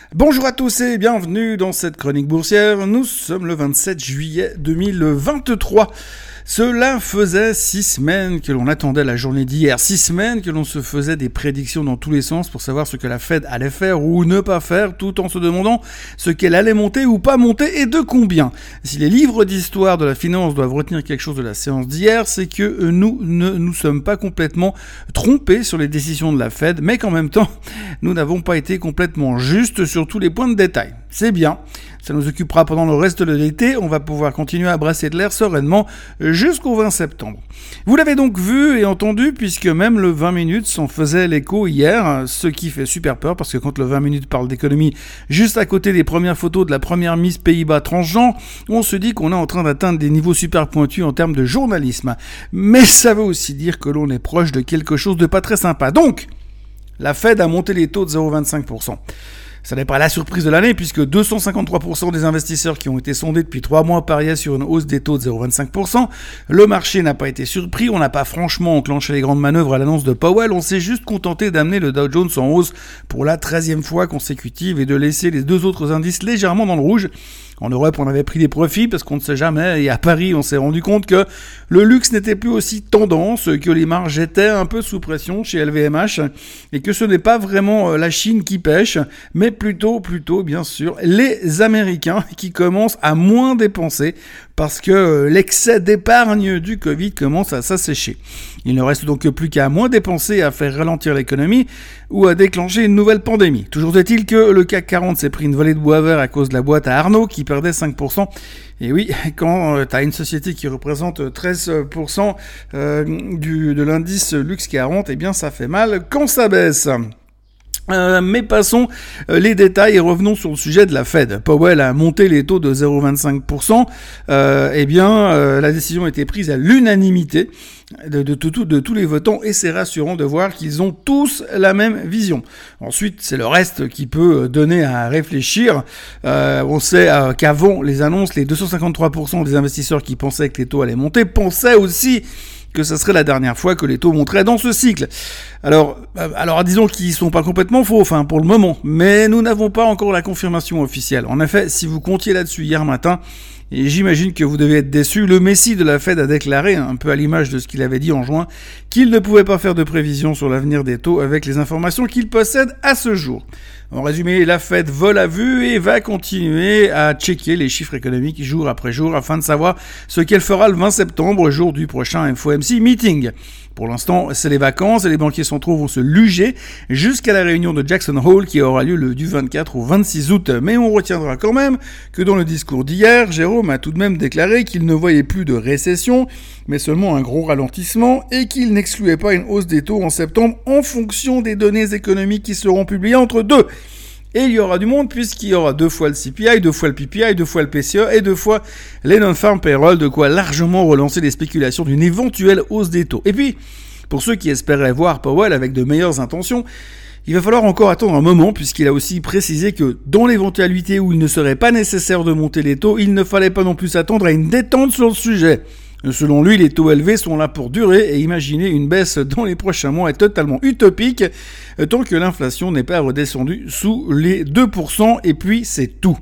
Bonjour à tous et bienvenue dans cette chronique boursière. Nous sommes le 27 juillet 2023. Cela faisait 6 semaines que l'on attendait la journée d'hier, 6 semaines que l'on se faisait des prédictions dans tous les sens pour savoir ce que la Fed allait faire ou ne pas faire, tout en se demandant ce qu'elle allait monter ou pas monter et de combien. Si les livres d'histoire de la finance doivent retenir quelque chose de la séance d'hier, c'est que nous ne nous sommes pas complètement trompés sur les décisions de la Fed, mais qu'en même temps, nous n'avons pas été complètement justes sur tous les points de détail. C'est bien. Ça nous occupera pendant le reste de l'été. On va pouvoir continuer à brasser de l'air sereinement jusqu'au 20 septembre. Vous l'avez donc vu et entendu puisque même le 20 minutes s'en faisait l'écho hier, ce qui fait super peur parce que quand le 20 minutes parle d'économie juste à côté des premières photos de la première Miss Pays-Bas transgenre, on se dit qu'on est en train d'atteindre des niveaux super pointus en termes de journalisme. Mais ça veut aussi dire que l'on est proche de quelque chose de pas très sympa. Donc, la Fed a monté les taux de 0,25%. Ça n'est pas la surprise de l'année puisque 253% des investisseurs qui ont été sondés depuis 3 mois pariaient sur une hausse des taux de 0,25%. Le marché n'a pas été surpris, on n'a pas franchement enclenché les grandes manœuvres à l'annonce de Powell, on s'est juste contenté d'amener le Dow Jones en hausse pour la 13e fois consécutive et de laisser les deux autres indices légèrement dans le rouge. En Europe, on avait pris des profits parce qu'on ne sait jamais, et à Paris, on s'est rendu compte que le luxe n'était plus aussi tendance, que les marges étaient un peu sous pression chez LVMH, et que ce n'est pas vraiment la Chine qui pêche, mais plutôt, bien sûr, les Américains qui commencent à moins dépenser parce que l'excès d'épargne du Covid commence à s'assécher. Il ne reste donc plus qu'à moins dépenser, à faire ralentir l'économie ou à déclencher une nouvelle pandémie. Toujours est-il que le CAC 40 s'est pris une volée de bois vert à cause de la boîte à Arnaud qui perdait 5%. Et oui, quand tu as une société qui représente 13% de l'indice Luxe 40, eh bien ça fait mal quand ça baisse. Mais passons les détails et revenons sur le sujet de la Fed. Powell a monté les taux de 0,25%. La décision a été prise à l'unanimité de tous les votants et c'est rassurant de voir qu'ils ont tous la même vision. Ensuite, c'est le reste qui peut donner à réfléchir. On sait qu'avant les annonces, les 253% des investisseurs qui pensaient que les taux allaient monter pensaient aussi que ce serait la dernière fois que les taux monteraient dans ce cycle. Alors disons qu'ils sont pas complètement faux, pour le moment, mais nous n'avons pas encore la confirmation officielle. En effet, si vous comptiez là-dessus hier matin, et j'imagine que vous devez être déçus, le Messie de la Fed a déclaré, un peu à l'image de ce qu'il avait dit en juin, qu'il ne pouvait pas faire de prévision sur l'avenir des taux avec les informations qu'il possède à ce jour. En résumé, la Fed vole à vue et va continuer à checker les chiffres économiques jour après jour afin de savoir ce qu'elle fera le 20 septembre, jour du prochain FOMC meeting. Pour l'instant, c'est les vacances et les banquiers centraux vont se luger jusqu'à la réunion de Jackson Hole qui aura lieu du 24 au 26 août. Mais on retiendra quand même que dans le discours d'hier, Jérôme a tout de même déclaré qu'il ne voyait plus de récession, mais seulement un gros ralentissement et qu'il n'excluait pas une hausse des taux en septembre en fonction des données économiques qui seront publiées entre deux. Et il y aura du monde puisqu'il y aura 2 fois le CPI, 2 fois le PPI, 2 fois le PCE et 2 fois les non-farm payroll, de quoi largement relancer les spéculations d'une éventuelle hausse des taux. Et puis, pour ceux qui espéraient voir Powell avec de meilleures intentions, il va falloir encore attendre un moment puisqu'il a aussi précisé que dans l'éventualité où il ne serait pas nécessaire de monter les taux, il ne fallait pas non plus s'attendre à une détente sur le sujet. Selon lui, les taux élevés sont là pour durer et imaginer une baisse dans les prochains mois est totalement utopique tant que l'inflation n'est pas redescendue sous les 2% et puis c'est tout.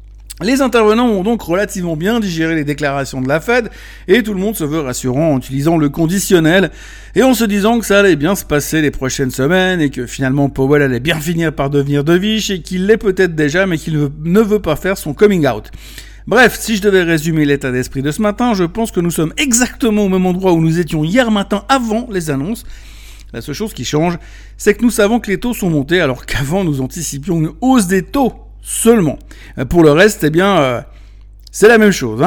Les intervenants ont donc relativement bien digéré les déclarations de la Fed et tout le monde se veut rassurant en utilisant le conditionnel et en se disant que ça allait bien se passer les prochaines semaines et que finalement Powell allait bien finir par devenir dovish et qu'il l'est peut-être déjà mais qu'il ne veut pas faire son coming out. Bref, si je devais résumer l'état d'esprit de ce matin, je pense que nous sommes exactement au même endroit où nous étions hier matin avant les annonces. La seule chose qui change, c'est que nous savons que les taux sont montés alors qu'avant nous anticipions une hausse des taux seulement. Pour le reste, c'est la même chose.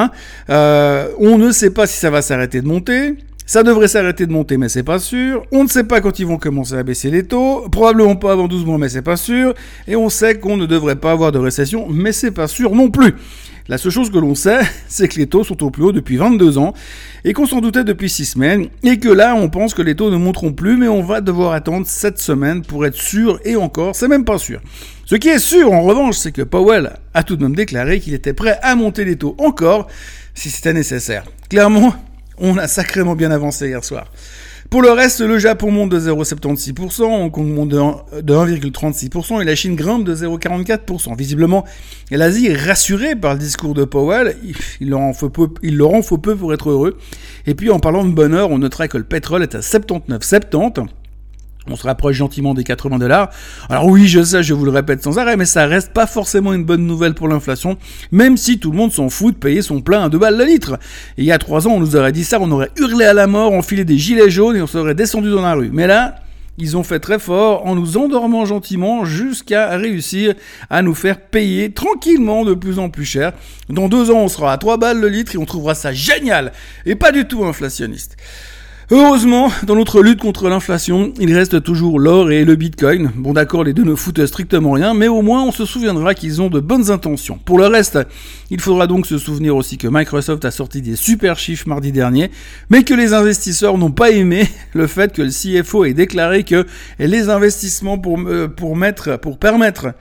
On ne sait pas si ça va s'arrêter de monter. Ça devrait s'arrêter de monter, mais c'est pas sûr. On ne sait pas quand ils vont commencer à baisser les taux. Probablement pas avant 12 mois, mais c'est pas sûr. Et on sait qu'on ne devrait pas avoir de récession, mais c'est pas sûr non plus. La seule chose que l'on sait, c'est que les taux sont au plus haut depuis 22 ans et qu'on s'en doutait depuis 6 semaines et que là, on pense que les taux ne monteront plus, mais on va devoir attendre 7 semaines pour être sûr et encore, c'est même pas sûr. Ce qui est sûr, en revanche, c'est que Powell a tout de même déclaré qu'il était prêt à monter les taux encore si c'était nécessaire. Clairement, on a sacrément bien avancé hier soir. Pour le reste, le Japon monte de 0,76%, Hong Kong monte de 1,36% et la Chine grimpe de 0,44%. Visiblement, l'Asie est rassurée par le discours de Powell, il leur en faut peu pour être heureux. Et puis en parlant de bonheur, on notera que le pétrole est à 79,70. On se rapproche gentiment des $80. Alors oui, je sais, je vous le répète sans arrêt, mais ça reste pas forcément une bonne nouvelle pour l'inflation, même si tout le monde s'en fout de payer son plein à 2 balles le litre. Et il y a 3 ans, on nous aurait dit ça, on aurait hurlé à la mort, enfilé des gilets jaunes et on serait descendu dans la rue. Mais là, ils ont fait très fort en nous endormant gentiment jusqu'à réussir à nous faire payer tranquillement de plus en plus cher. Dans 2 ans, on sera à 3 balles le litre et on trouvera ça génial et pas du tout inflationniste. Heureusement, dans notre lutte contre l'inflation, il reste toujours l'or et le bitcoin. Bon d'accord, les deux ne foutent strictement rien, mais au moins on se souviendra qu'ils ont de bonnes intentions. Pour le reste, il faudra donc se souvenir aussi que Microsoft a sorti des super chiffres mardi dernier, mais que les investisseurs n'ont pas aimé le fait que le CFO ait déclaré que les investissements pour permettre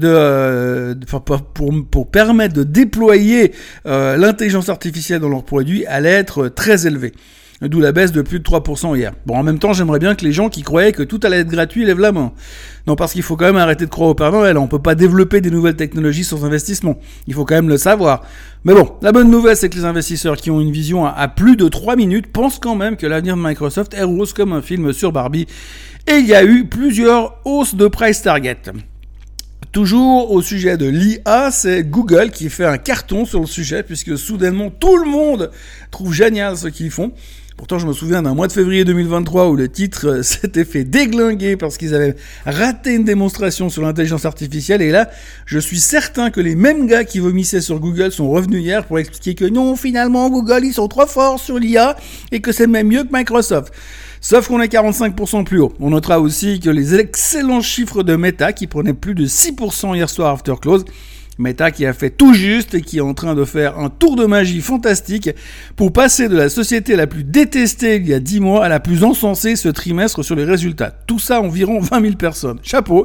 de déployer l'intelligence artificielle dans leurs produits allait être très élevés. D'où la baisse de plus de 3% hier. Bon, en même temps, j'aimerais bien que les gens qui croyaient que tout allait être gratuit lèvent la main. Non, parce qu'il faut quand même arrêter de croire au Père Noël. On peut pas développer des nouvelles technologies sans investissement. Il faut quand même le savoir. Mais bon, la bonne nouvelle, c'est que les investisseurs qui ont une vision à plus de 3 minutes pensent quand même que l'avenir de Microsoft est rose comme un film sur Barbie. Et il y a eu plusieurs hausses de price target. Toujours au sujet de l'IA, c'est Google qui fait un carton sur le sujet, puisque soudainement tout le monde trouve génial ce qu'ils font. Pourtant, je me souviens d'un mois de février 2023 où le titre s'était fait déglinguer parce qu'ils avaient raté une démonstration sur l'intelligence artificielle. Et là, je suis certain que les mêmes gars qui vomissaient sur Google sont revenus hier pour expliquer que non, finalement, Google, ils sont trop forts sur l'IA et que c'est même mieux que Microsoft. Sauf qu'on est 45% plus haut. On notera aussi que les excellents chiffres de Meta, qui prenaient plus de 6% hier soir after close, Meta qui a fait tout juste et qui est en train de faire un tour de magie fantastique pour passer de la société la plus détestée il y a 10 mois à la plus encensée ce trimestre sur les résultats. Tout ça environ 20 000 personnes. Chapeau.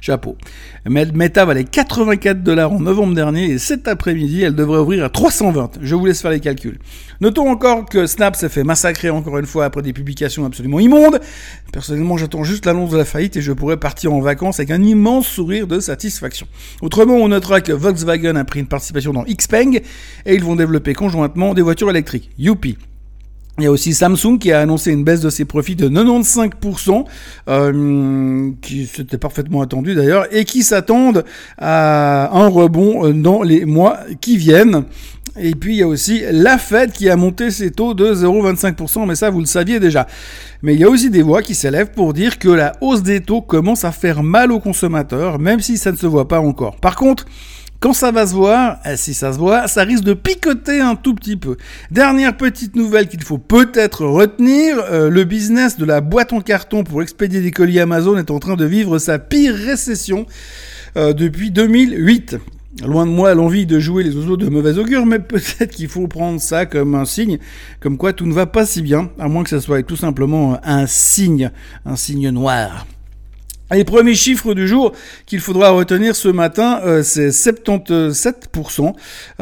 Meta valait $84 en novembre dernier et cet après-midi, elle devrait ouvrir à 320. Je vous laisse faire les calculs. Notons encore que Snap s'est fait massacrer encore une fois après des publications absolument immondes. Personnellement, j'attends juste l'annonce de la faillite et je pourrais partir en vacances avec un immense sourire de satisfaction. Autrement, on notera que Volkswagen a pris une participation dans Xpeng et ils vont développer conjointement des voitures électriques. Youpi! Il y a aussi Samsung qui a annoncé une baisse de ses profits de 95%, qui c'était parfaitement attendu d'ailleurs, et qui s'attendent à un rebond dans les mois qui viennent. Et puis il y a aussi la Fed qui a monté ses taux de 0,25%, mais ça vous le saviez déjà. Mais il y a aussi des voix qui s'élèvent pour dire que la hausse des taux commence à faire mal aux consommateurs, même si ça ne se voit pas encore. Par contre, quand ça va se voir, si ça se voit, ça risque de picoter un tout petit peu. Dernière petite nouvelle qu'il faut peut-être retenir, le business de la boîte en carton pour expédier des colis Amazon est en train de vivre sa pire récession depuis 2008. Loin de moi l'envie de jouer les oiseaux de mauvais augure, mais peut-être qu'il faut prendre ça comme un signe, comme quoi tout ne va pas si bien, à moins que ça soit tout simplement un signe noir. Les premiers chiffres du jour qu'il faudra retenir ce matin, c'est 77%.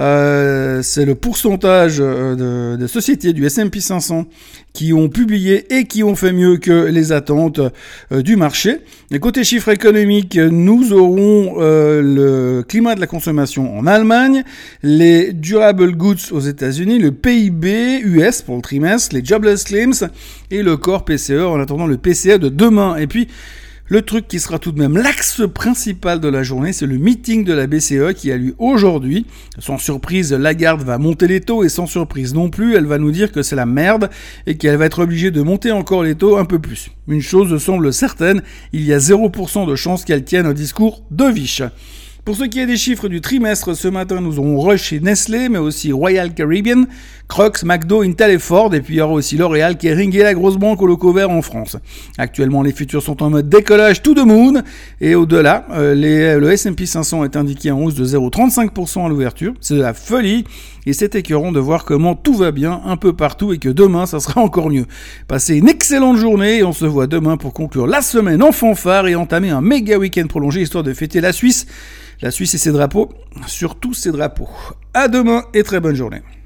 C'est le pourcentage de sociétés du S&P 500 qui ont publié et qui ont fait mieux que les attentes du marché. Et côté chiffres économiques, nous aurons le climat de la consommation en Allemagne, les durable goods aux États-Unis, le PIB US pour le trimestre, les jobless claims et le core PCE en attendant le PCE de demain. Et puis le truc qui sera tout de même l'axe principal de la journée, c'est le meeting de la BCE qui a lieu aujourd'hui. Sans surprise, Lagarde va monter les taux et sans surprise non plus, elle va nous dire que c'est la merde et qu'elle va être obligée de monter encore les taux un peu plus. Une chose semble certaine, il y a 0% de chance qu'elle tienne un discours dovish. Pour ce qui est des chiffres du trimestre, ce matin, nous aurons Roche et Nestlé, mais aussi Royal Caribbean, Crocs, McDo, Intel et Ford, et puis il y aura aussi L'Oréal, Kering et la grosse banque au loco vert en France. Actuellement, les futurs sont en mode décollage to the moon, et au-delà, le S&P 500 est indiqué en hausse de 0,35% à l'ouverture. C'est de la folie, et c'est écœurant de voir comment tout va bien un peu partout et que demain, ça sera encore mieux. Passez une excellente journée, et on se voit demain pour conclure la semaine en fanfare et entamer un méga week-end prolongé, histoire de fêter la Suisse et ses drapeaux, surtout ses drapeaux. À demain et très bonne journée.